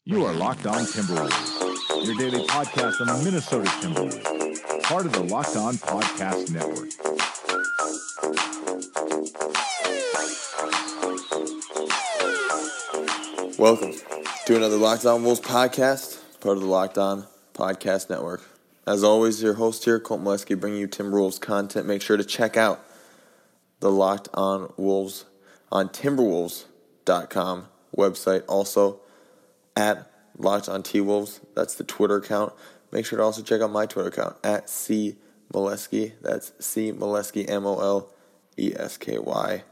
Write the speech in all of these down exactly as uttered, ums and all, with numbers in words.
You are Locked On Timberwolves, your daily podcast on the Minnesota Timberwolves, part of the Locked On Podcast Network. Welcome to another Locked On Wolves podcast, part of the Locked On Podcast Network. As always, your host here, Colt Molesky, bringing you Timberwolves content. Make sure to check out the Locked On Wolves on Timberwolves dot com website. Also, at Locked On T-Wolves, that's the Twitter account. Make sure to also check out my Twitter account, at C Molesky. That's C Molesky, M O L E S K Y.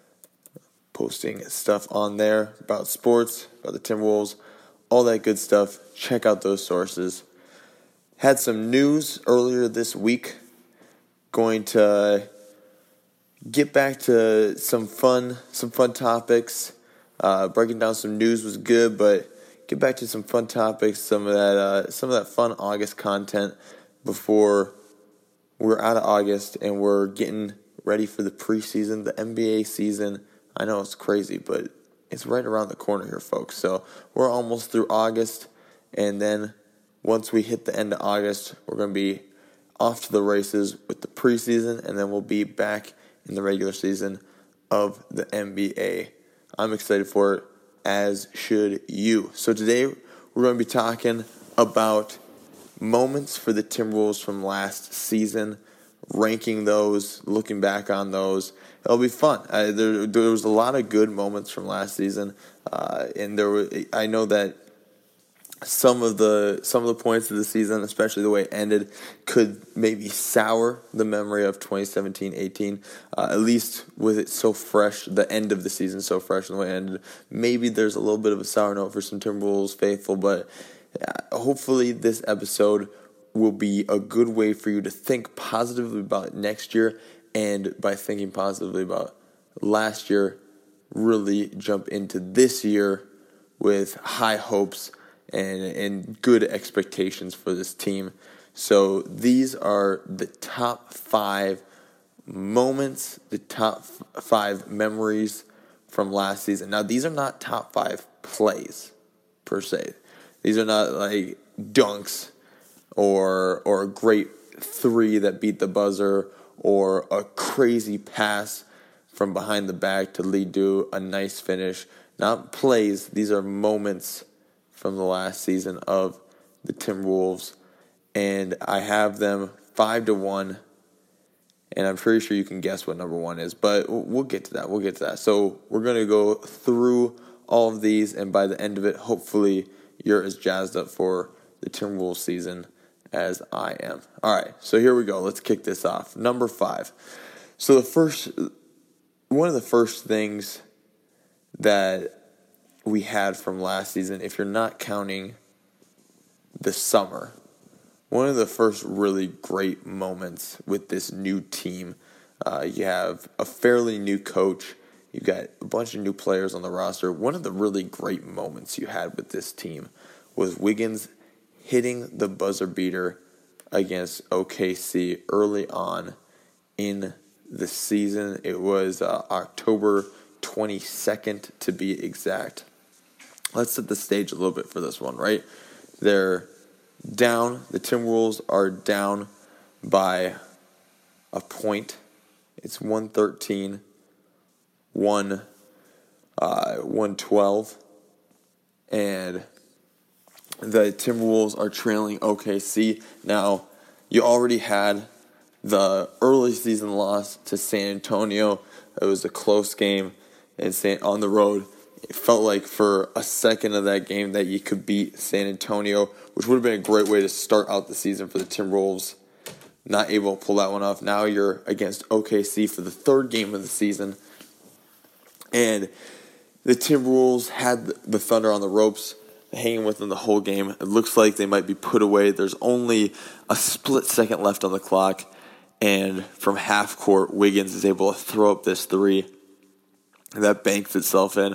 Posting stuff on there about sports, about the Timberwolves, all that good stuff. Check out those sources. Had some news earlier this week. Going to get back to some fun, some fun topics. Uh, breaking down some news was good, but get back to some fun topics, some of that, uh, some of that fun August content before we're out of August and we're getting ready for the preseason, the N B A season. I know it's crazy, but it's right around the corner here, folks. So we're almost through August, and then once we hit the end of August, we're going to be off to the races with the preseason, and then we'll be back in the regular season of the N B A. I'm excited for it, as should you. So today we're going to be talking about moments for the Timberwolves from last season, ranking those, looking back on those. It'll be fun. Uh, there, there was a lot of good moments from last season, uh, and there were. I know that some of the some of the points of the season, especially the way it ended, could maybe sour the memory of twenty seventeen eighteen. Uh, at least with it so fresh, the end of the season so fresh and the way it ended. Maybe there's a little bit of a sour note for some Timberwolves faithful, but uh, hopefully this episode will be a good way for you to think positively about next year, and by thinking positively about last year, really jump into this year with high hopes and and good expectations for this team. So these are the top five moments, the top f- five memories from last season. Now, these are not top five plays, per se. These are not like dunks or or a great three that beat the buzzer or a crazy pass from behind the back to lead to a nice finish. Not plays. These are moments from the last season of the Timberwolves, and I have them five to one, and I'm pretty sure you can guess what number one is, but we'll get to that. We'll get to that. So we're going to go through all of these, and by the end of it, hopefully you're as jazzed up for the Timberwolves season as I am. All right, so here we go. Let's kick this off. Number five. So the first, one of the first things that we had from last season, if you're not counting the summer, one of the first really great moments with this new team. Uh, you have a fairly new coach. You've got a bunch of new players on the roster. One of the really great moments you had with this team was Wiggins hitting the buzzer beater against O K C early on in the season. It was uh, October twenty-second to be exact. Let's set the stage a little bit for this one, right? They're down. The Timberwolves are down by a point. It's one thirteen, one, uh, one twelve. And the Timberwolves are trailing O K C. Now, you already had the early season loss to San Antonio. It was a close game and on the road. It felt like for a second of that game that you could beat San Antonio, which would have been a great way to start out the season for the Timberwolves. Not able to pull that one off. Now you're against O K C for the third game of the season. And the Timberwolves had the Thunder on the ropes, hanging with them the whole game. It looks like they might be put away. There's only a split second left on the clock. And from half court, Wiggins is able to throw up this three that banks itself in.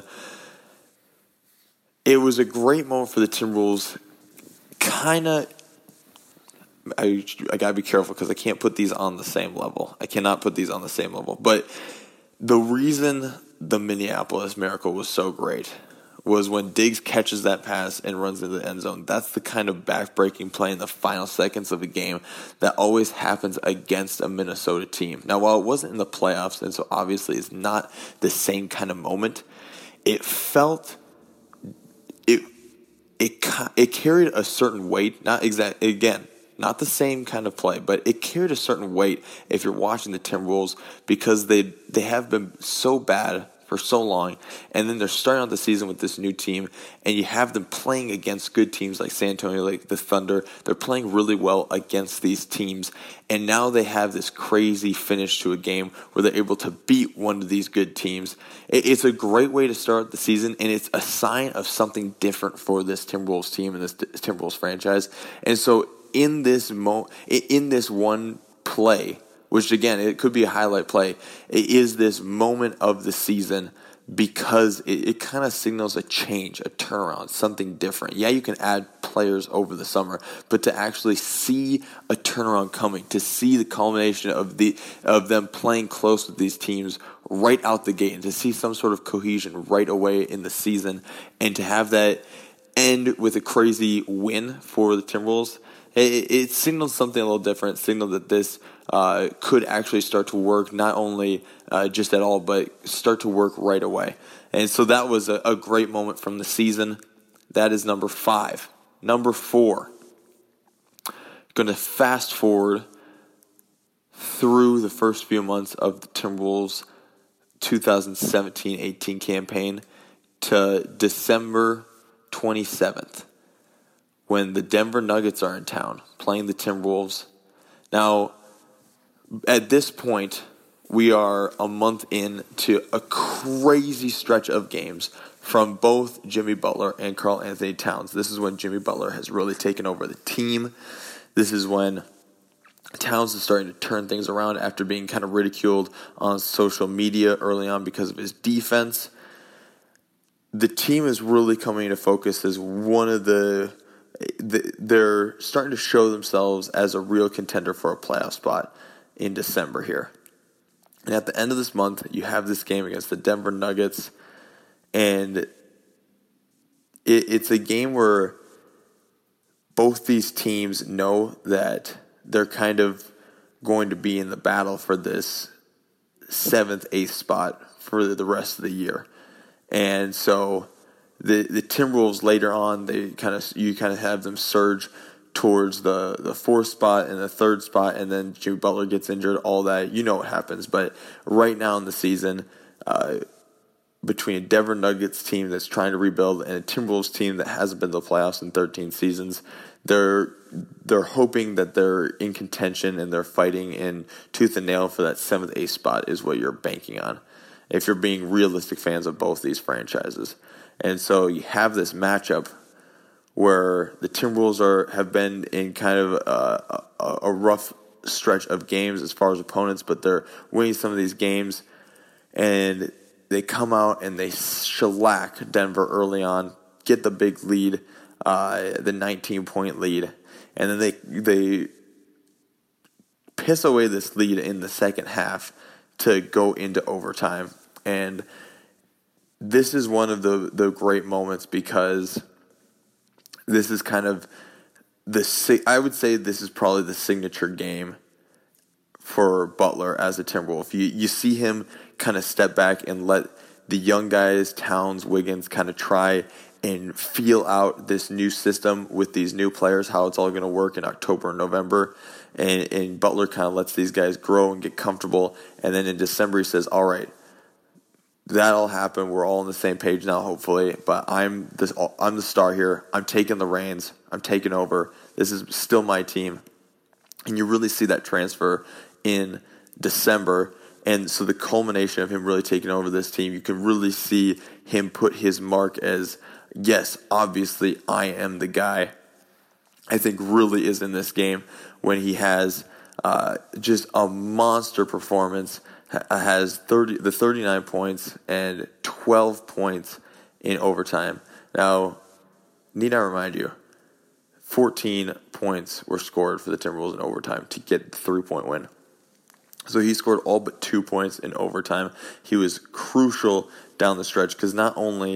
It was a great moment for the Timberwolves. Kind of, I, I got to be careful because I can't put these on the same level. I cannot put these on the same level. But the reason the Minneapolis Miracle was so great was when Diggs catches that pass and runs into the end zone. That's the kind of back-breaking play in the final seconds of a game that always happens against a Minnesota team. Now, while it wasn't in the playoffs, and so obviously it's not the same kind of moment, it felt it it it carried a certain weight. Not exact again, not the same kind of play, but it carried a certain weight if you're watching the Timberwolves because they they have been so bad for so long, and then they're starting out the season with this new team, and you have them playing against good teams like San Antonio, like the Thunder. They're playing really well against these teams, and now they have this crazy finish to a game where they're able to beat one of these good teams. It's a great way to start the season, and it's a sign of something different for this Timberwolves team and this Timberwolves franchise. And so in this mo- in this one play, which, again, it could be a highlight play, it is this moment of the season because it, it kind of signals a change, a turnaround, something different. Yeah, you can add players over the summer, but to actually see a turnaround coming, to see the culmination of the of them playing close with these teams right out the gate, and to see some sort of cohesion right away in the season, and to have that end with a crazy win for the Timberwolves, it, it signals something a little different, signaled that this Uh, could actually start to work, not only uh, just at all, but start to work right away. And so that was a, a great moment from the season. That is number five. Number four, going to fast forward through the first few months of the Timberwolves twenty seventeen eighteen campaign to December twenty-seventh, when the Denver Nuggets are in town playing the Timberwolves. Now, at this point, we are a month into a crazy stretch of games from both Jimmy Butler and Karl Anthony Towns. This is when Jimmy Butler has really taken over the team. This is when Towns is starting to turn things around after being kind of ridiculed on social media early on because of his defense. The team is really coming into focus as one of the, the they're starting to show themselves as a real contender for a playoff spot in December here. And at the end of this month, you have this game against the Denver Nuggets, and it, it's a game where both these teams know that they're kind of going to be in the battle for this seventh, eighth spot for the rest of the year. And so the the Timberwolves later on, they kind of you kind of have them surge towards the, the fourth spot and the third spot, and then Jimmy Butler gets injured, all that. You know what happens. But right now in the season, uh, between a Denver Nuggets team that's trying to rebuild and a Timberwolves team that hasn't been to the playoffs in thirteen seasons, they're they're hoping that they're in contention and they're fighting in tooth and nail for that seventh, eighth spot is what you're banking on, if you're being realistic fans of both these franchises. And so you have this matchup where the Timberwolves are have been in kind of a, a, a rough stretch of games as far as opponents, but they're winning some of these games, and they come out and they shellac Denver early on, get the big lead, uh, the nineteen-point lead, and then they they piss away this lead in the second half to go into overtime. And this is one of the, the great moments because this is kind of the, I would say this is probably the signature game for Butler as a Timberwolf. You, you see him kind of step back and let the young guys, Towns, Wiggins, kind of try and feel out this new system with these new players, how it's all going to work in October and November. And, and Butler kind of lets these guys grow and get comfortable. And then in December he says, all right, that'll happen. We're all on the same page now, hopefully. But I'm this. I'm the star here. I'm taking the reins. I'm taking over. This is still my team. And you really see that transfer in December. And so the culmination of him really taking over this team, you can really see him put his mark as, yes, obviously I am the guy. I think really is in this game when he has uh, just a monster performance. Has thirty the thirty-nine points and twelve points in overtime. Now, need I remind you, fourteen points were scored for the Timberwolves in overtime to get the three-point win. So he scored all but two points in overtime. He was crucial down the stretch because not only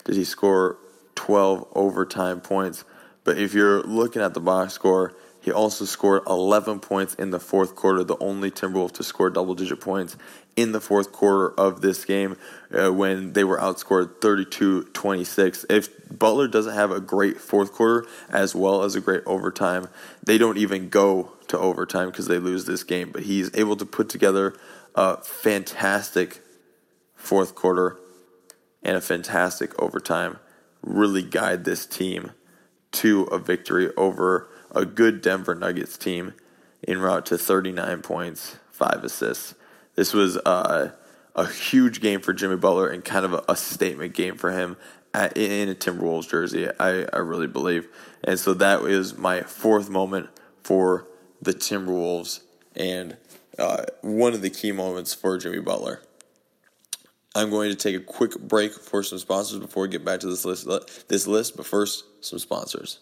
did he score twelve overtime points. But if you're looking at the box score, he also scored eleven points in the fourth quarter, the only Timberwolf to score double-digit points in the fourth quarter of this game uh, when they were outscored thirty-two twenty-six. If Butler doesn't have a great fourth quarter as well as a great overtime, they don't even go to overtime because they lose this game. But he's able to put together a fantastic fourth quarter and a fantastic overtime, really guide this team to a victory over a good Denver Nuggets team en route to thirty-nine points, five assists. This was uh, a huge game for Jimmy Butler and kind of a, a statement game for him at, in a Timberwolves jersey, I, I really believe. And so that is my fourth moment for the Timberwolves and uh, one of the key moments for Jimmy Butler. I'm going to take a quick break for some sponsors before we get back to this list. This list, but first, some sponsors.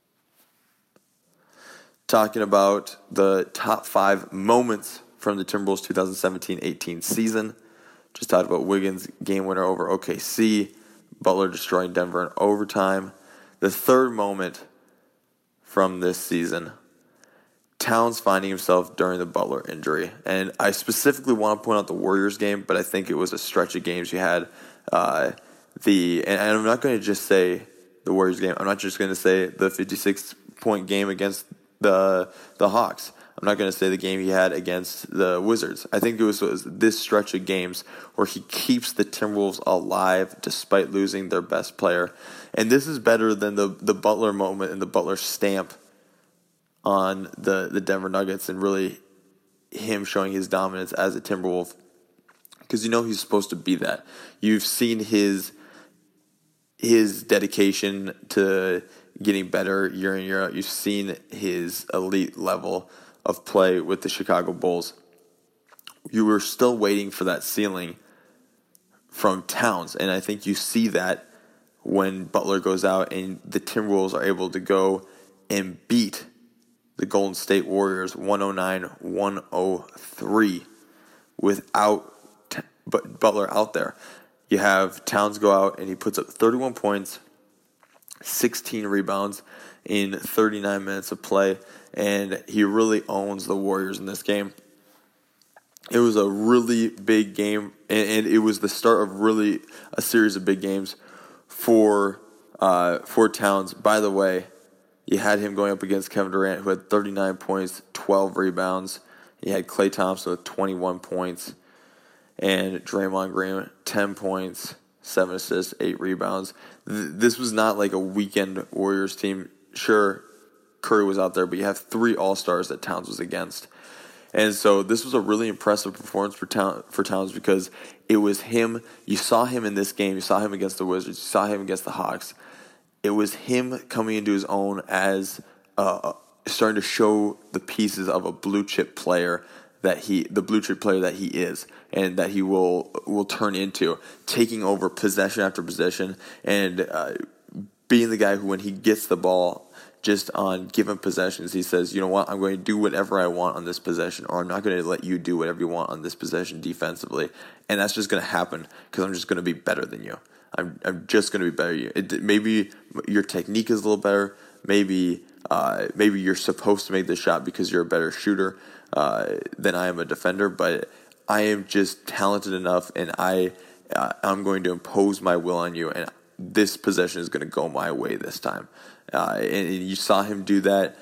Talking about the top five moments from the Timberwolves twenty seventeen eighteen season. Just talked about Wiggins' game winner over O K C, Butler destroying Denver in overtime. The third moment from this season, Towns finding himself during the Butler injury. And I specifically want to point out the Warriors game, but I think it was a stretch of games you had. Uh, the and I'm not going to just say the Warriors game. I'm not just going to say the fifty-six point game against the the Hawks. I'm not going to say the game he had against the Wizards. I think it was, it was this stretch of games where he keeps the Timberwolves alive despite losing their best player. And this is better than the, the Butler moment and the Butler stamp on the, the Denver Nuggets and really him showing his dominance as a Timberwolf. Because you know he's supposed to be that. You've seen his his dedication to getting better year in, year out. You've seen his elite level of play with the Chicago Bulls. You were still waiting for that ceiling from Towns, and I think you see that when Butler goes out and the Timberwolves are able to go and beat the Golden State Warriors one oh nine one oh three without T- but Butler out there. You have Towns go out and he puts up thirty-one points, sixteen rebounds in thirty-nine minutes of play, and he really owns the Warriors in this game. It was a really big game, and, and it was the start of really a series of big games for uh, for Towns. By the way, you had him going up against Kevin Durant, who had thirty-nine points, twelve rebounds. You had Klay Thompson with twenty-one points, and Draymond Green, ten points, seven assists, eight rebounds. This was not like a weekend Warriors team. Sure, Curry was out there, but you have three All-Stars that Towns was against. And so this was a really impressive performance for Town, for Towns because it was him. You saw him in this game. You saw him against the Wizards. You saw him against the Hawks. It was him coming into his own as uh, starting to show the pieces of a blue-chip player that he, the blue chip player that he is, and that he will will turn into, taking over possession after possession, and uh, being the guy who, when he gets the ball, just on given possessions, he says, you know what, I'm going to do whatever I want on this possession, or I'm not going to let you do whatever you want on this possession defensively, and that's just going to happen because I'm just going to be better than you. I'm I'm just going to be better than you. It, maybe your technique is a little better. Maybe uh, maybe you're supposed to make this shot because you're a better shooter uh, than I am a defender, but I am just talented enough, and I uh, I'm going to impose my will on you, and this possession is going to go my way this time. Uh, and, and you saw him do that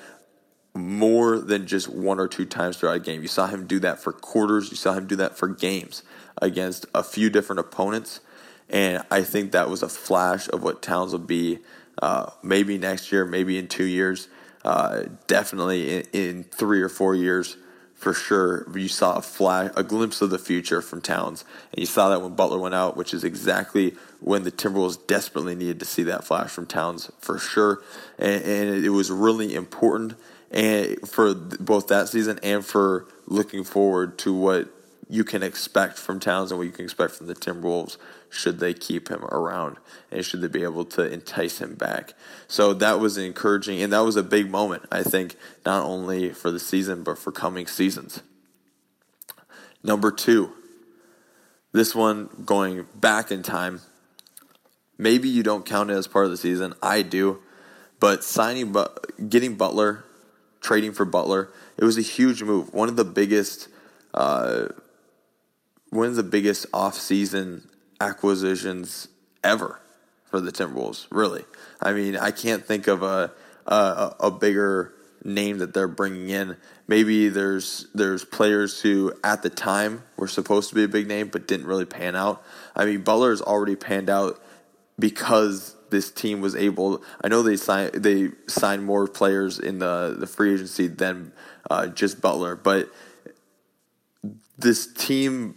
more than just one or two times throughout a game. You saw him do that for quarters. You saw him do that for games against a few different opponents. And I think that was a flash of what Towns will be uh, maybe next year, maybe in two years, uh, definitely in, in three or four years for sure. You saw a flash, a glimpse of the future from Towns. And you saw that when Butler went out, which is exactly when the Timberwolves desperately needed to see that flash from Towns for sure. And, and it was really important and for both that season and for looking forward to what you can expect from Towns and what you can expect from the Timberwolves should they keep him around and should they be able to entice him back. So that was encouraging, and that was a big moment, I think, not only for the season but for coming seasons. Number two, this one going back in time, Maybe you don't count it as part of the season. I do. But signing, getting Butler, trading for Butler, it was a huge move. One of the biggest, uh, one of the biggest off-season acquisitions ever for the Timberwolves. Really, I mean, I can't think of a a, a bigger name that they're bringing in. Maybe there's there's players who at the time were supposed to be a big name but didn't really pan out. I mean, Butler's already panned out because this team was able. I know they signed they signed more players in the, the free agency than uh, just Butler, but this team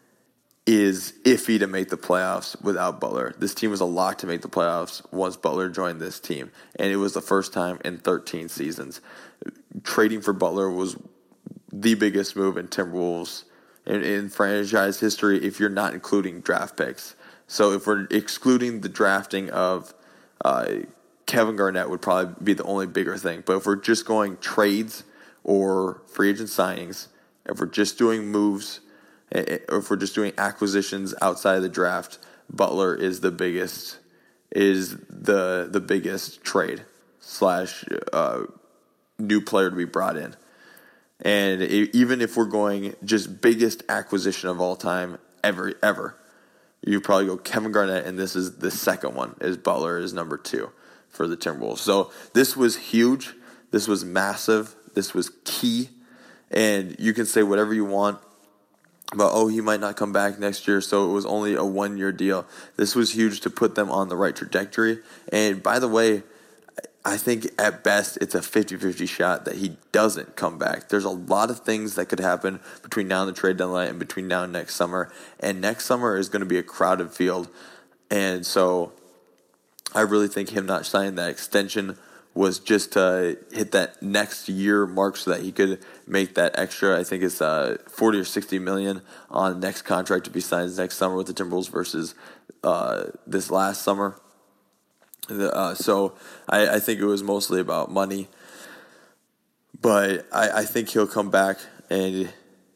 is iffy to make the playoffs without Butler. This team was a lock to make the playoffs once Butler joined this team, and it was the first time in thirteen seasons. Trading for Butler was the biggest move in Timberwolves in, in franchise history if you're not including draft picks. So if we're excluding the drafting of uh, Kevin Garnett would probably be the only bigger thing. But if we're just going trades or free agent signings, if we're just doing moves, or if we're just doing acquisitions outside of the draft, Butler is the biggest is the the biggest trade slash uh, new player to be brought in. And it, even if we're going just biggest acquisition of all time ever ever, you probably go Kevin Garnett, and this is the second one. Is Butler is number two for the Timberwolves. So this was huge. This was massive. This was key. And you can say whatever you want about, oh, he might not come back next year, so it was only a one-year deal. This was huge to put them on the right trajectory. And by the way, I think at best it's a fifty-fifty shot that he doesn't come back. There's a lot of things that could happen between now and the trade deadline and between now and next summer. And next summer is going to be a crowded field. And so I really think him not signing that extension was just to hit that next year mark so that he could make that extra. I think it's uh, forty or sixty million on next contract to be signed next summer with the Timberwolves versus uh, this last summer. Uh, so I, I think it was mostly about money, but I, I think he'll come back, and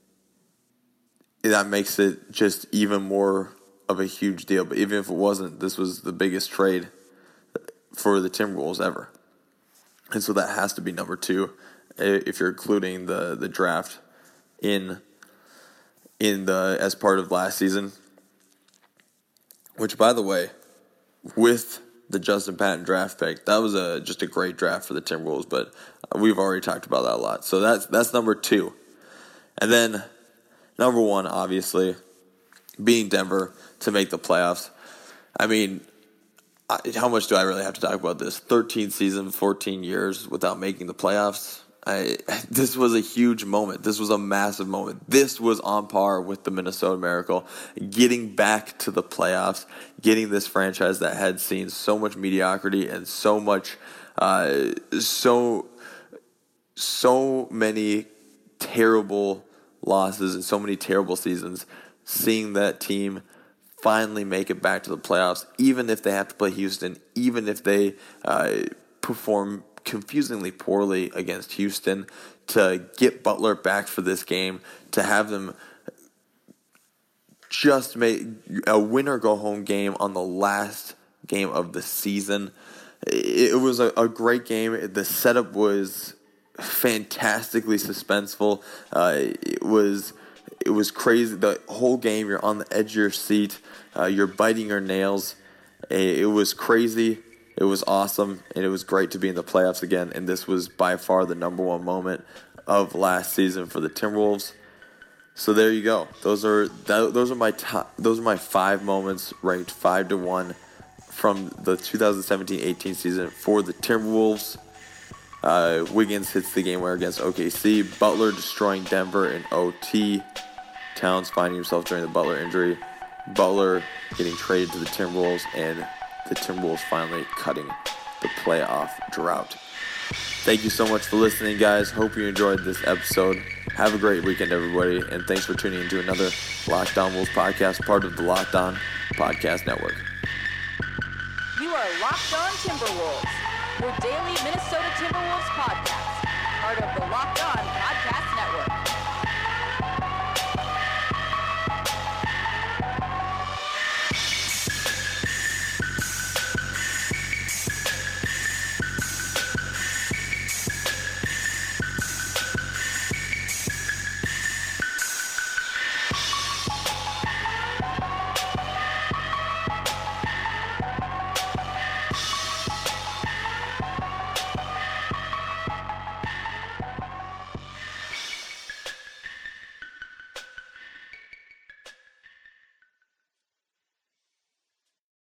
that makes it just even more of a huge deal. But even if it wasn't, this was the biggest trade for the Timberwolves ever. And so that has to be number two if you're including the, the draft in in the as part of last season. Which, by the way, with the Justin Patton draft pick, that was a just a great draft for the Timberwolves, but we've already talked about that a lot. So that's that's number two. And then number one, obviously, beating Denver to make the playoffs. I mean, how much do I really have to talk about this? thirteen seasons, fourteen years without making the playoffs. I, this was a huge moment. This was a massive moment. This was on par with the Minnesota Miracle. Getting back to the playoffs, getting this franchise that had seen so much mediocrity and so much, uh, so, so many terrible losses and so many terrible seasons, seeing that team finally make it back to the playoffs, even if they have to play Houston, even if they uh, perform confusingly poorly against Houston, to get Butler back for this game, to have them just make a win-or-go-home game on the last game of the season. It was a, a great game. The setup was fantastically suspenseful. Uh, it was... It was crazy. The whole game, you're on the edge of your seat. Uh, you're biting your nails. It was crazy. It was awesome. And it was great to be in the playoffs again. And this was by far the number one moment of last season for the Timberwolves. So there you go. Those are those are my top. Those are my five moments, ranked five to one, from the twenty seventeen eighteen season for the Timberwolves. Uh, Wiggins hits the game winner against O K C. Butler destroying Denver in O T. Towns finding himself during the Butler injury. Butler getting traded to the Timberwolves, and the Timberwolves finally cutting the playoff drought. Thank you so much for listening, guys. Hope you enjoyed this episode. Have a great weekend, everybody, and thanks for tuning in to another Locked On Wolves podcast, part of the Locked On Podcast Network. You are Locked On Timberwolves, your daily Minnesota Timberwolves podcast, part of the Locked On Podcast Network.